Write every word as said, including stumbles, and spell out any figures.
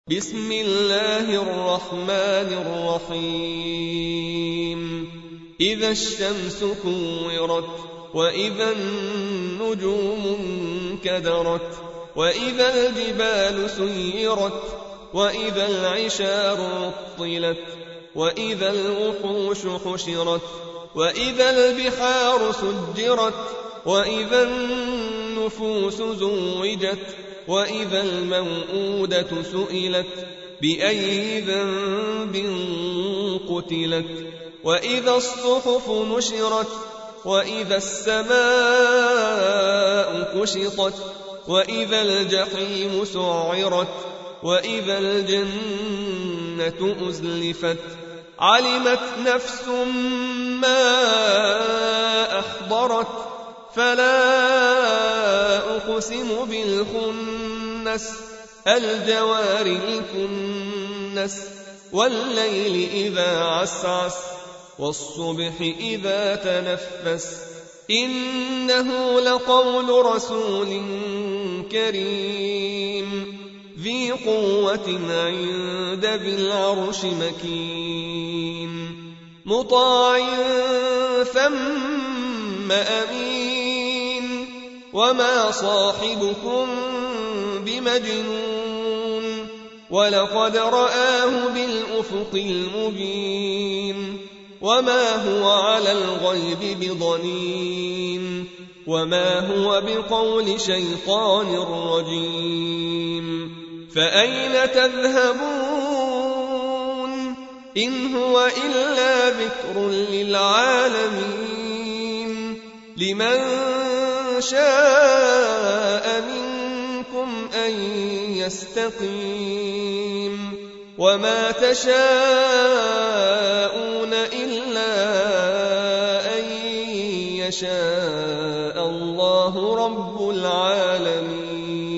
بسم الله الرحمن الرحيم إذا الشمس كورت وإذا النجوم انكدرت وإذا الجبال سيرت وإذا العشار عطلت وإذا الوحوش حشرت وإذا البحار سجرت وإذا النفوس زوجت وإذا الموءودة سئلت بأي ذنب قتلت وإذا الصحف نشرت وإذا السماء كشطت وإذا الجحيم سعرت وإذا الجنة أزلفت علمت نفس ما أحضرت فلا أقسم بالخنس الجوار الكنس والليل إذا عسعس والصبح إذا تنفس إنه لقول رسول كريم ذي قوة عند ذي العرش مكين مطاع ثم أمين وما صاحبكم بمجنون ولقد رآه بالأفق المبين وما هو على الغيب بضنين وما هو بقول شيطان رجيم فأين تذهبون إن هو إلا ذكر للعالمين لمن شاء منكم أن يستقيم وما تشاءون إلا أن يشاء الله رب العالمين.